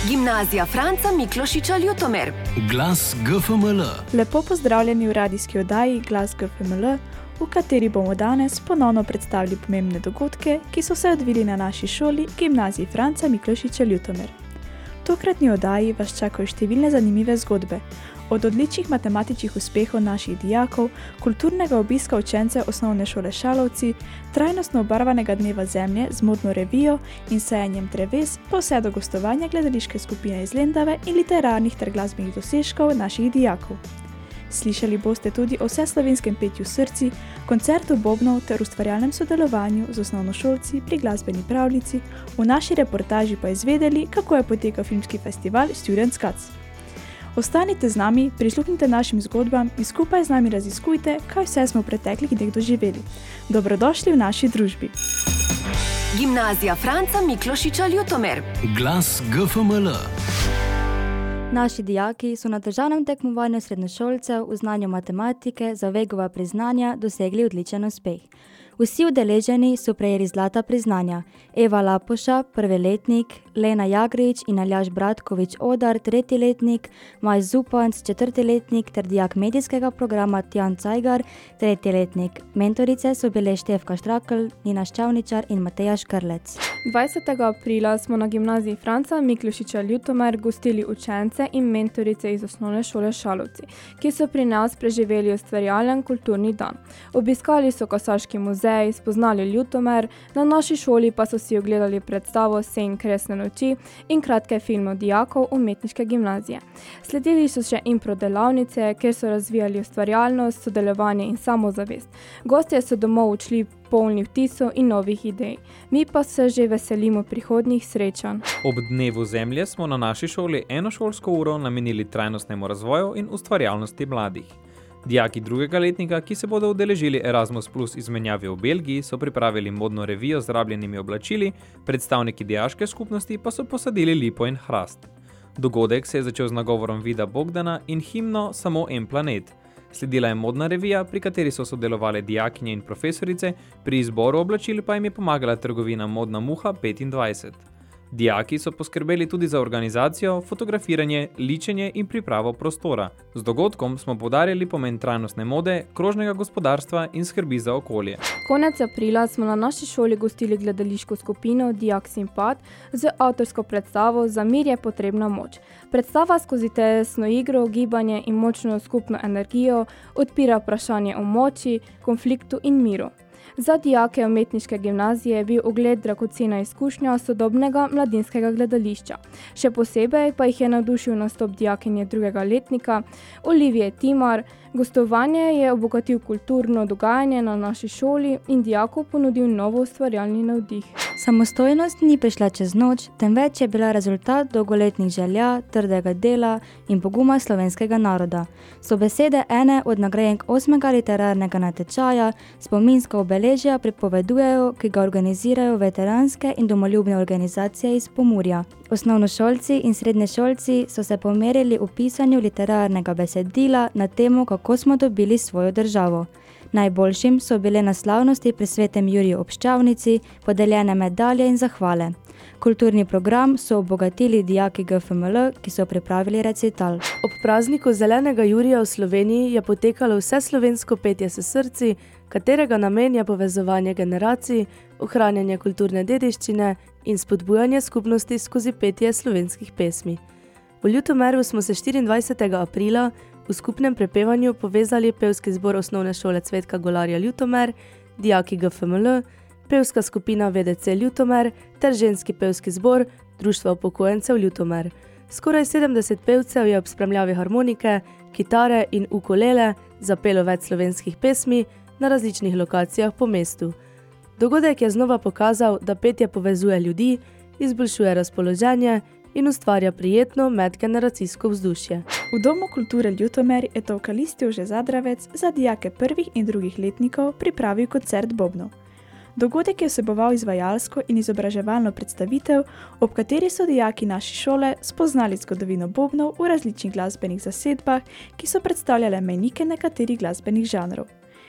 Gimnazija Franca Miklošiča Ljutomer. Glas GFML. Lepo pozdravljeni v radijski oddaji Glas GFML, v kateri bomo danes ponovno predstavili pomembne dogodke, ki so se odvili na naši šoli Gimnaziji Franca Miklošiča Ljutomer. V tokratni oddaji vas čakajo številne zanimive zgodbe, od odličnih matematičnih uspehov naših dijakov, kulturnega obiska učencev osnovne šole Šalovci, trajnostno obarvanega dneva zemlje z modno revijo in sajenjem dreves, pa vse do gostovanja gledališke skupine iz Lendave in literarnih ter glasbenih dosežkov naših dijakov. Slišali boste tudi o vseslovenskem petju Srci, koncertu bobnov ter ustvarjalnem sodelovanju z osnovnošolci pri glasbeni pravljici, v naši reportaži pa izvedeli, kako je potekal filmski festival Students Cuts. Ostanite z nami, prisluhnite našim zgodbam in skupaj z nami raziskujte, kaj vse smo v preteklih dneh doživeli. Dobrodošli v naši družbi. Gimnazija Franca Miklošiča Ljutomer. Glas GFML. Naši dijaki so na državnem tekmovanju srednjošolcev v znanju matematike za Vegova priznanja dosegli odličen uspeh. Vsi udeleženi so prejeli zlata priznanja. Eva Lapoša, prveletnik, Lena Jagrič in Aljaž Bratkovič Odar, tretjiletnik, Maj Zupanc, četrtiletnik ter dijak medijskega programa Tjan Cajgar, tretjiletnik. Mentorice so bile Štefka Štrakl, Nina Ščavničar in Mateja Škrlec. 20. aprila smo na Gimnaziji Franca Miklošiča Ljutomer gostili učence in mentorice iz osnovne šole Šalovci, ki so pri nas preživeli ustvarjalen kulturni dan. Obiskali so Kasaški muzej, spoznali Ljutomer, na naši šoli pa so si ogledali predstavo Sen kresne noči in kratke filme dijakov umetniške gimnazije. Sledili so še impro delavnice, kjer so razvijali ustvarjalnost, sodelovanje in samozavest. Gostje so domov odšli polni vtisov in novih idej. Mi pa se že veselimo prihodnjih srečanj. Ob dnevu zemlje smo na naši šoli eno šolsko uro namenili trajnostnemu razvoju in ustvarjalnosti mladih. Dijaki drugega letnika, ki se bodo udeležili Erasmus Plus izmenjave v Belgiji, so pripravili modno revijo z rabljenimi oblačili, predstavniki dijaške skupnosti pa so posadili lipo in hrast. Dogodek se je začel z nagovorom Vida Bogdana in himno Samo en planet. Sledila je modna revija, pri kateri so sodelovali dijakinje in profesorice, pri izboru oblačil pa jim je pomagala trgovina Modna muha 25. Dijaki so poskrbeli tudi za organizacijo, fotografiranje, ličenje in pripravo prostora. Z dogodkom smo poudarjali pomen trajnostne mode, krožnega gospodarstva in skrbi za okolje. Konec aprila smo na naši šoli gostili gledališko skupino Dijak Simpat z avtorsko predstavo Za mir je potrebna moč. Predstava skozi tesno igro, gibanje in močno skupno energijo odpira vprašanje o moči, konfliktu in miru. Za dijake umetniške gimnazije je bil ogled dragocena izkušnja sodobnega mladinskega gledališča. Še posebej pa jih je navdušil nastop dijakinje drugega letnika Olivije Timar. Gostovanje je obogatil kulturno dogajanje na naši šoli in dijaku ponudil novo ustvarjalni navdih. Samostojnost ni prišla čez noč, temveč je bila rezultat dolgoletnih želja, trdega dela in poguma slovenskega naroda. So besede ene od nagrajenk 8. literarnega natečaja, spominska obeležja pripovedujejo, ki ga organizirajo veteranske in domoljubne organizacije iz Pomurja. Osnovnošolci in srednješolci so se pomerili v pisanju literarnega besedila na temo, kako smo dobili svojo državo. Najboljšim so bile na slavnosti pri svetem Juriju ob Ščavnici podeljene medalje in zahvale. Kulturni program so obogatili dijaki GFML, ki so pripravili recital. Ob prazniku zelenega Jurija v Sloveniji je potekalo vseslovensko petje s srci, katerega namen je povezovanje generacij, ohranjanje kulturne dediščine in spodbujanje skupnosti skozi petje slovenskih pesmi. V Ljutomeru smo se 24. aprila v skupnem prepevanju povezali pevski zbor osnovne šole Cvetka Golarja Ljutomer, dijaki GFML, pevska skupina VDC Ljutomer ter ženski pevski zbor Društva upokojencev Ljutomer. Skoraj 70 pevcev je ob spremljavi harmonike, kitare in ukulele zapelo več slovenskih pesmi na različnih lokacijah po mestu. Dogodek je znova pokazal, da petje povezuje ljudi, izboljšuje razpoloženje in ustvarja prijetno medgeneracijsko vzdušje. V Domu kulture Ljutomer je Tolkalistov že Zadravec za dijake prvih in drugih letnikov pripravil koncert bobnov. Dogodek je vseboval izvajalsko in izobraževalno predstavitev, ob kateri so dijaki naše šole spoznali zgodovino bobnov v različnih glasbenih zasedbah, ki so predstavljale mejnike nekaterih glasbenih žanrov.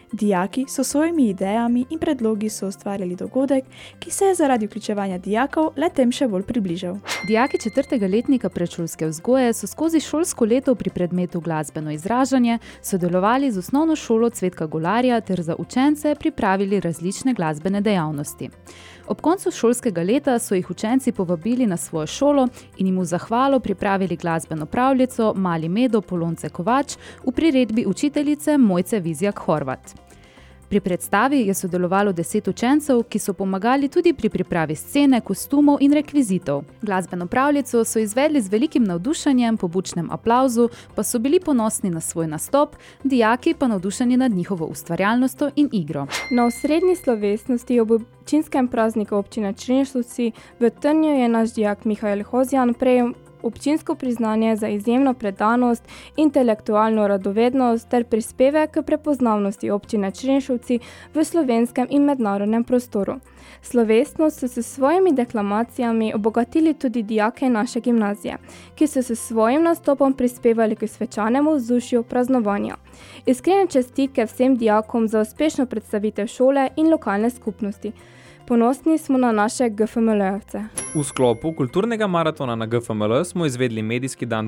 Dijaki so svojimi idejami in predlogi soustvarjali dogodek, ki se je zaradi vključevanja dijakov le-tem še bolj približal. Dijaki 4. letnika predšolske vzgoje so skozi šolsko leto pri predmetu glasbeno izražanje sodelovali z osnovno šolo Cvetka Golarja ter za učence pripravili različne glasbene dejavnosti. Ob koncu šolskega leta so jih učenci povabili na svojo šolo in jim v zahvalo pripravili glasbeno pravljico Mali Medo Polonce Kovač v priredbi učiteljice Mojce Vizjak Horvat. Pri predstavi je sodelovalo 10 učencev, ki so pomagali tudi pri pripravi scene, kostumov in rekvizitov. Glasbeno pravljico so izvedli z velikim navdušenjem, po bučnem aplavzu, pa so bili ponosni na svoj nastop, dijaki pa navdušeni nad njihovo ustvarjalnostjo in igro. Na osrednji slovesnosti ob občinskem prazniku občine Črenšovci v Trnju je naš dijak Mihael Hozjan prejel občinsko priznanje za izjemno predanost, intelektualno radovednost ter prispevek k prepoznavnosti občine Črenšovci v slovenskem in mednarodnem prostoru. Slovesnost so s svojimi deklamacijami obogatili tudi dijake naše gimnazije, ki so s svojim nastopom prispevali k svečanemu vzdušju praznovanja. Iskrene čestitke vsem dijakom za uspešno predstavitev šole in lokalne skupnosti. Ponosni smo na naše GFML-jevce. V sklopu kulturnega maratona na GFML smo izvedli Medijski dan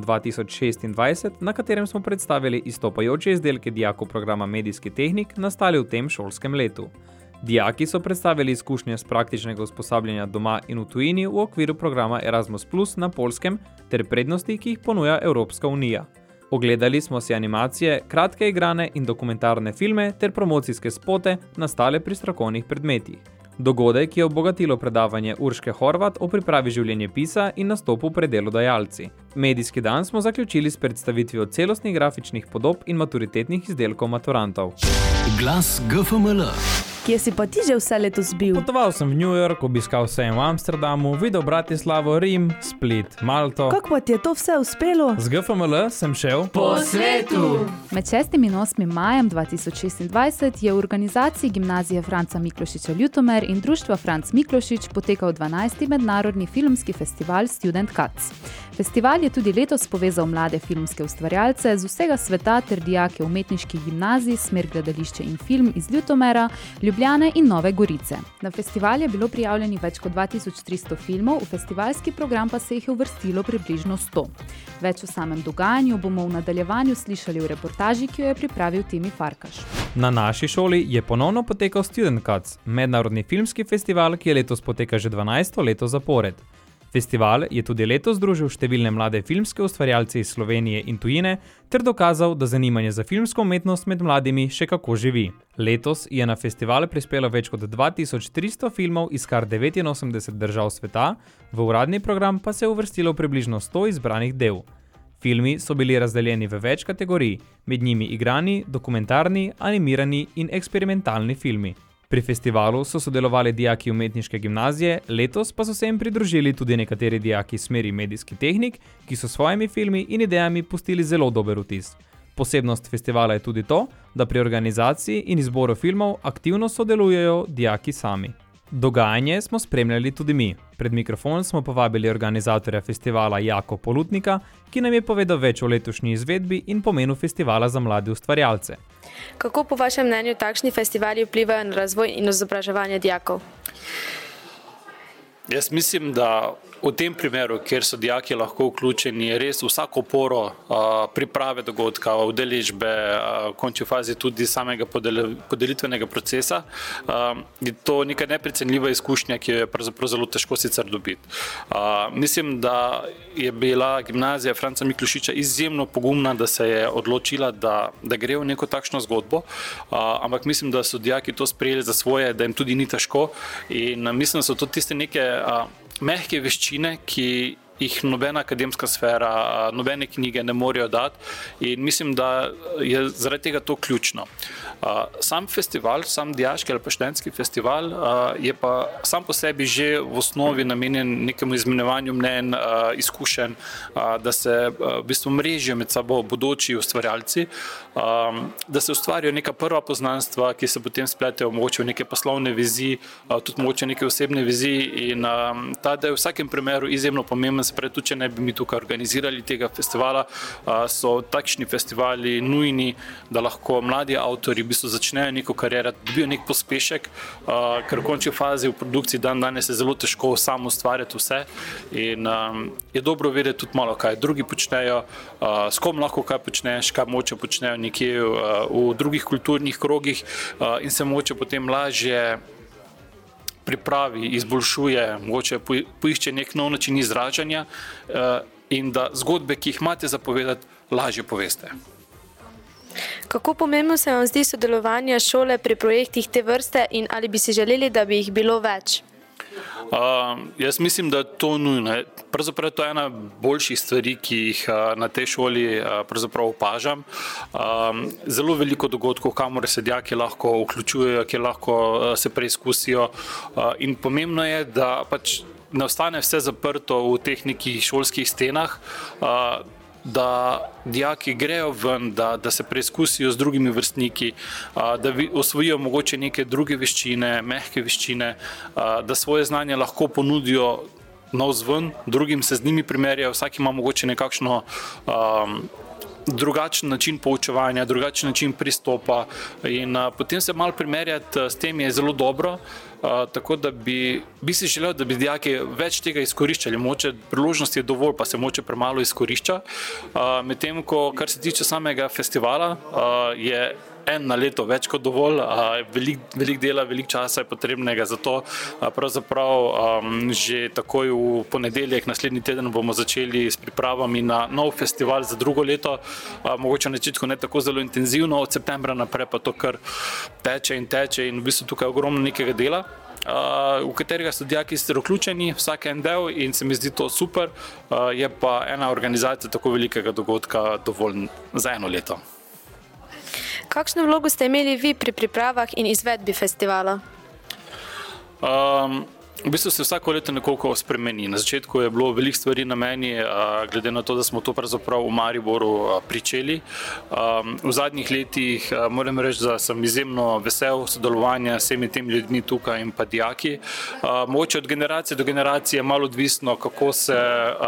2026, na katerem smo predstavili izstopajoče izdelke dijakov programa Medijski tehnik, nastali v tem šolskem letu. Dijaki so predstavili izkušnje z praktičnega usposabljanja doma in v tujini v okviru programa Erasmus Plus na Poljskem ter prednosti, ki jih ponuja Evropska unija. Ogledali smo si animacije, kratke igrane in dokumentarne filme ter promocijske spote nastale pri strokovnih predmetih. Dogodek je obogatilo predavanje Urške Horvat o pripravi življenjepisa in nastopu pred delodajalci. Medijski dan smo zaključili s predstavitvijo celostnih grafičnih podob in maturitetnih izdelkov maturantov. Glas GFML. Kje si pa ti že vse letos bil? Potoval sem v New York, obiskal sejem v Amsterdamu, videl Bratislavo, Rim, Split, Malto. Kako pa ti je to vse uspelo? Z GFML sem šel Po svetu. Med 6. in 8. majem 2026 je v organizaciji Gimnazije Franca Miklošiča Ljutomer in Društva Franc Miklošič potekal 12. mednarodni filmski festival Student Cuts. Festival je tudi letos povezal mlade filmske ustvarjalce z vsega sveta ter dijake umetniških gimnazij, smer gledališče in film iz Ljutomera, Ljubljane in Nove Gorice. Na festival je bilo prijavljeni več kot 2300 filmov, v festivalski program pa se jih je uvrstilo približno 100. Več o samem dogajanju bomo v nadaljevanju slišali v reportaži, ki jo je pripravil Timi Farkaš. Na naši šoli je ponovno potekal Student Cuts, mednarodni filmski festival, ki je letos poteka že 12. leto zapored. Festival je tudi letos združil številne mlade filmske ustvarjalce iz Slovenije in tujine ter dokazal, da zanimanje za filmsko umetnost med mladimi še kako živi. Letos je na festival prispelo več kot 2300 filmov iz kar 89 držav sveta, v uradni program pa se je uvrstilo približno 100 izbranih del. Filmi so bili razdeljeni v več kategorij, med njimi igrani, dokumentarni, animirani in eksperimentalni filmi. Pri festivalu so sodelovali dijaki umetniške gimnazije, letos pa so se jim pridružili tudi nekateri dijaki smeri medijski tehnik, ki so svojimi filmi in idejami pustili zelo dober vtis. Posebnost festivala je tudi to, da pri organizaciji in izboru filmov aktivno sodelujejo dijaki sami. Dogajanje smo spremljali tudi mi. Pred mikrofon smo povabili organizatorja festivala Jako Polutnika, ki nam je povedal več o letošnji izvedbi in pomenu festivala za mlade ustvarjalce. Kako po vašem mnenju takšni festivali vplivajo na razvoj in izobraževanje dijakov? Jaz mislim, da v tem primeru, kjer so dijaki lahko vključeni res vsako poro priprave dogodka, udeležbe, v končni fazi tudi samega podelitvenega procesa, je to neka neprecenljiva izkušnja, ki jo je pravzaprav zelo težko sicer dobiti. Mislim, da je bila gimnazija Franca Miklošiča izjemno pogumna, da se je odločila, da gre v neko takšno zgodbo, ampak mislim, da so dijaki to sprejeli za svoje, da jim tudi ni težko in mislim, da so to tiste neke mehke veščine, ki jih nobena akademska sfera, nobene knjige ne morejo dati in mislim, da je zaradi tega to ključno. Sam festival, sam dijaški ali pa študentski festival je pa sam po sebi že v osnovi namenjen nekemu izmenjevanju mnenj, izkušenj, da se v bistvu mrežijo med sabo bodoči ustvarjalci, da se ustvarijo neka prva poznanstva, ki se potem spletejo mogoče v neke poslovne viziji, tudi mogoče neke osebne viziji in ta, da je v vsakem primeru izjemno pomemben se pravi, tudi če ne bi mi tukaj organizirali tega festivala, so takšni festivali nujni, da lahko mladi avtorji v bistvu začnejo neko kariero, dobijo nek pospešek, ker v končni fazi v produkciji danes je zelo težko samo ustvarjati vse in je dobro vedeti tudi malo, kaj drugi počnejo, s kom lahko kaj počneš, kaj moče počnejo nekje v drugih kulturnih krogih in se moče potem lažje pripravi, izboljšuje, mogoče poišče nek nov način izražanja in da zgodbe, ki jih imate zapovedati, lažje poveste. Kako pomembno se vam zdi sodelovanje šole pri projektih te vrste in ali bi si želeli, da bi jih bilo več? Jaz mislim, da je to nujno. Pravzaprav to je ena boljših stvari, ki jih na tej šoli pravzaprav opažam. Zelo veliko dogodkov, kamor se dijaki lahko vključujejo, kjer lahko se preizkusijo in pomembno je, da pač ne ostane vse zaprto v teh nekih šolskih stenah, da dijaki grejo ven, da se preizkusijo z drugimi vrstniki, da osvojijo mogoče neke druge veščine, mehke veščine, da svoje znanje lahko ponudijo navzven, drugim se z njimi primerjajo, vsak ima mogoče nekakšno drugačen način poučevanja, drugačen način pristopa in potem se malo primerjati s tem je zelo dobro, tako da bi si želel, da bi dijaki več tega izkoriščali, mogoče priložnosti je dovolj, pa se mogoče premalo izkorišča, medtem ko kar se tiče samega festivala je na leto več kot dovolj, veliko dela, veliko časa je potrebnega za to, pravzaprav že takoj v ponedeljek naslednji teden bomo začeli s pripravami na nov festival za drugo leto, mogoče na začetku ne tako zelo intenzivno, od septembra naprej pa to kar teče in v bistvu tukaj je ogromno nekega dela, v katerega so dijaki vključeni, vsak en del in se mi zdi to super, je pa ena organizacija tako velikega dogodka dovolj za eno leto. Kakšno vlogo ste imeli vi pri pripravah in izvedbi festivala? V bistvu se vsako leto nekoliko spremeni. Na začetku je bilo veliko stvari na meni, glede na to, da smo to pravzaprav v Mariboru pričeli. V zadnjih letih moram reči, da sem izjemno vesel sodelovanja s vsemi temi ljudmi tukaj in pa dijaki. Mogoče od generacije do generacije je malo odvisno, kako se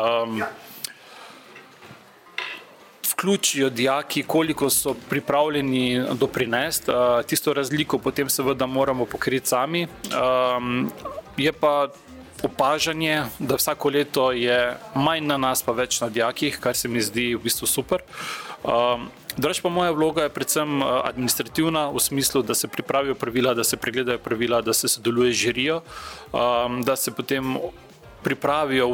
vključijo dijaki, koliko so pripravljeni doprinesti. Tisto razliko potem seveda moramo pokriti sami. Je pa opažanje, da vsako leto je manj na nas, pa več na dijakih, kar se mi zdi v bistvu super. Drugače pa moja vloga je predvsem administrativna, v smislu, da se pripravijo pravila, da se pregledajo pravila, da se sodeluje z žirijo, da se potem pripravijo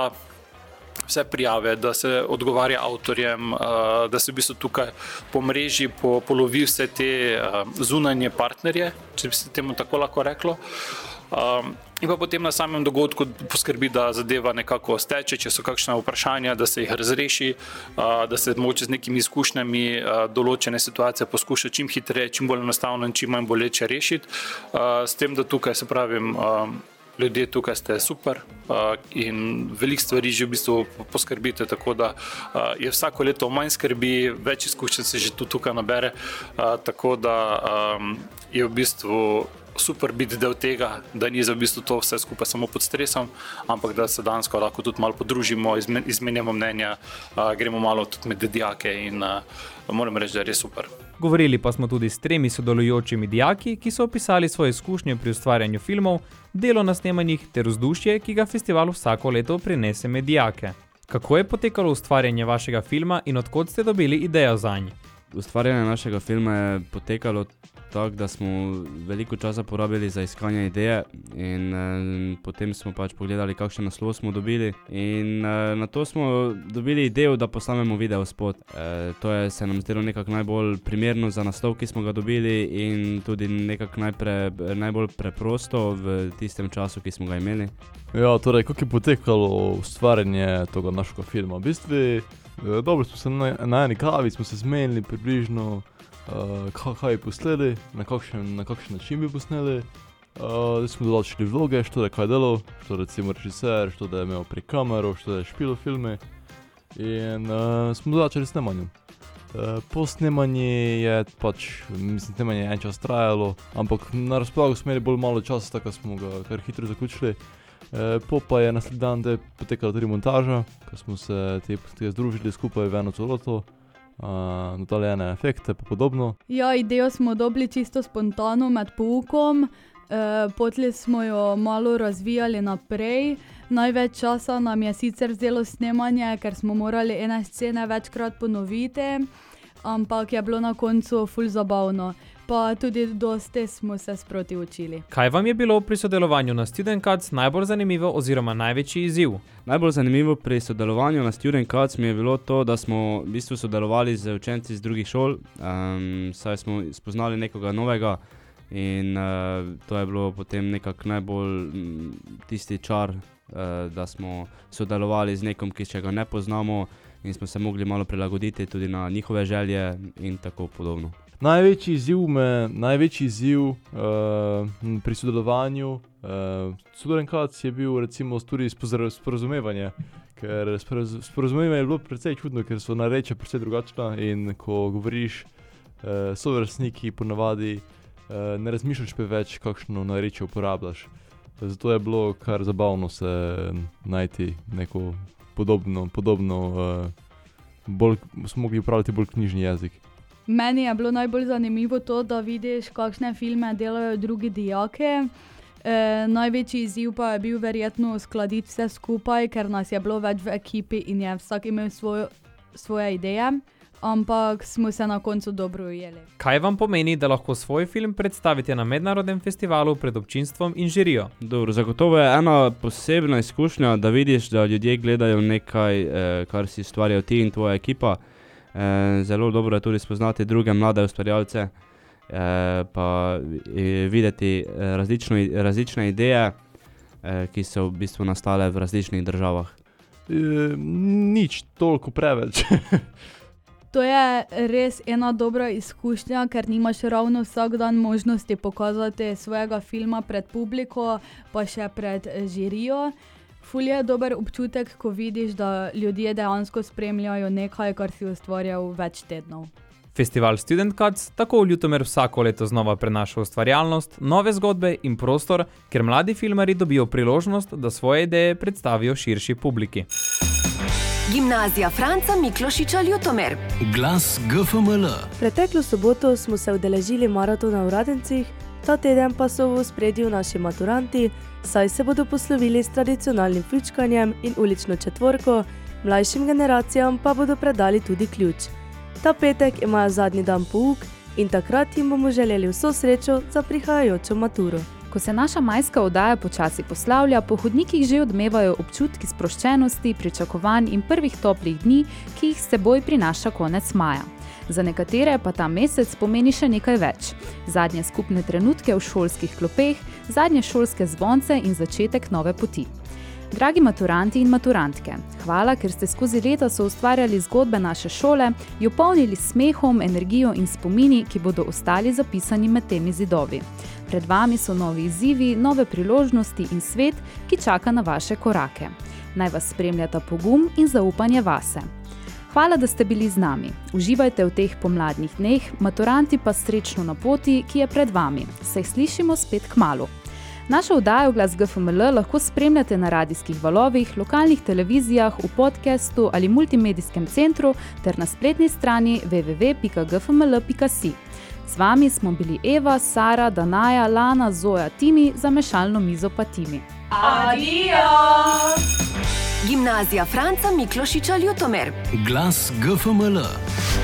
vse prijave, da se odgovarja avtorjem, da se v bistvu tukaj po mreži polovi vse te zunanje partnerje, če bi se temu tako lahko reklo. In pa potem na samem dogodku poskrbi, da zadeva nekako steče, če so kakšna vprašanja, da se jih razreši, da se mogoče z nekimi izkušnjami določene situacije poskuša čim hitreje, čim bolj enostavno in čim manj boleče rešiti. S tem, da tukaj se pravim, ljudje tukaj ste super in veliko stvari že v bistvu poskrbite, tako da je vsako leto manj skrbi, več izkušenj se že tukaj nabere, tako da je v bistvu super biti del tega, da ni za v bistvu to vse skupaj samo pod stresom, ampak da se dansko lahko tudi malo podružimo, izmenjamo mnenja, gremo malo tudi med dijake in moram reči, da je res super. Govorili pa smo tudi s 3 sodelujočimi dijaki, ki so opisali svoje izkušnje pri ustvarjanju filmov, delo na snemanjih ter vzdušje, ki ga festival vsako leto prinese med dijake. Kako je potekalo ustvarjanje vašega filma in od kod ste dobili idejo zanj? Ustvarjanje našega filma je potekalo tako, da smo veliko časa porabili za iskanje ideje in potem smo pač pogledali, kakšen naslov smo dobili in na to smo dobili idejo, da posnamemo video spot. To je se nam zdelo nekako najbolj primerno za naslov, ki smo ga dobili in tudi nekako najbolj preprosto v tistem času, ki smo ga imeli. Ja, torej, kako je potekalo ustvarjanje tega našega filma? V bistvu, dobro smo se na eni kavi, smo se zmenili približno, kaj bi posneli, na kakšen način bi posneli. Smo določili vloge, što je kaj delal, što recimo režiser, što je imel pri kameru, što je špilo filme in smo začeli s snemanjem. Po snemanju je pač, snemanje je en čas trajalo, ampak na razpolago smo imeli bolj malo časa, tako smo ga kar hitro zaključili. Pa je naslednji dan potekala tudi montaža, ko smo se združili skupaj v eno celoto, nadaljene efekte pa podobno. Ja, idejo smo dobili čisto spontano med poukom, potlej smo jo malo razvijali naprej. Največ časa nam je sicer vzelo snemanje, ker smo morali ene scene večkrat ponoviti, ampak je bilo na koncu ful zabavno. Pa tudi dosti smo se sproti učili. Kaj vam je bilo pri sodelovanju na Student Cuts najbolj zanimivo oziroma največji izziv? Najbolj zanimivo pri sodelovanju na Student Cuts mi je bilo to, da smo v bistvu sodelovali z učenci iz drugih šol, saj smo spoznali nekoga novega in to je bilo potem nekako najbolj tisti čar, da smo sodelovali z nekom, ki še ga ne poznamo in smo se mogli malo prilagoditi tudi na njihove želje in tako podobno. Največji izziv pri sodelovanju Student Cuts je bil recimo tudi sporazumevanje, ker sporazumevanje je bilo precej čudno, ker so narečja precej drugačna in ko govoriš sovrstniki ponavadi ne razmišljaš preveč, kakšno narečje uporabljaš. Zato je bilo kar zabavno se najti neko podobno, smo mogli upravljati bolj knjižni jezik. Meni je bilo najbolj zanimivo to, da vidiš, kakšne filme delajo drugi dijaki. Največji izziv pa je bil verjetno uskladiti vse skupaj, ker nas je bilo več v ekipi in je vsak imel svoje ideje, ampak smo se na koncu dobro ujeli. Kaj vam pomeni, da lahko svoj film predstavite na mednarodnem festivalu pred občinstvom in žirijo? Dobro, zagotovo je ena posebna izkušnja, da vidiš, da ljudje gledajo nekaj, kar si ustvarjajo ti in tvoja ekipa. Zelo dobro je tudi spoznati druge mlade ustvarjalce, pa videti različne ideje, ki so v bistvu nastale v različnih državah. Nič toliko preveč. To je res ena dobra izkušnja, ker nimaš ravno vsak dan možnosti pokazati svojega filma pred publiko, pa še pred žirijo. Ful je dober občutek, ko vidiš, da ljudje dejansko spremljajo nekaj, kar si ustvarjal več tednov. Festival Student Cuts tako v Ljutomer vsako leto znova prenaša ustvarjalnost, nove zgodbe in prostor, ker mladi filmarji dobijo priložnost, da svoje ideje predstavijo širši publiki. Gimnazija Franca Miklošiča Ljutomer. Glas GFML. Preteklo soboto smo se udeležili maratona v Radencih, ta teden pa so v ospredju naši maturanti, saj se bodo poslovili s tradicionalnim fljučkanjem in ulično četvorko, mlajšim generacijam pa bodo predali tudi ključ. Ta petek imajo zadnji dan pouk in takrat jim bomo želeli vso srečo za prihajajočo maturo. Ko se naša majska oddaja počasi poslavlja, po hodnikih že odmevajo občutki sproščenosti, pričakovanj in prvih toplih dni, ki jih s seboj prinaša konec maja. Za nekatere pa ta mesec pomeni še nekaj več. Zadnje skupne trenutke v šolskih klopeh, zadnje šolske zvonce in začetek nove poti. Dragi maturanti in maturantke, hvala, ker ste skozi leta soustvarjali zgodbe naše šole, jo polnili smehom, energijo in spomini, ki bodo ostali zapisani med temi zidovi. Pred vami so novi izzivi, nove priložnosti in svet, ki čaka na vaše korake. Naj vas spremljata pogum in zaupanje vase. Hvala, da ste bili z nami. Uživajte v teh pomladnih dneh, maturanti pa srečno na poti, ki je pred vami. Se slišimo spet kmalu. Našo oddajo Glas GFML lahko spremljate na radijskih valovih, lokalnih televizijah, v podcastu ali multimedijskem centru ter na spletni strani www.gfml.si. Z vami smo bili Eva, Sara, Danaja, Lana, Zoja, Timi, za mešalno mizo pa Timi. Adijo! Gimnazija Franca Miklošiča Ljutomer. Glas GFML.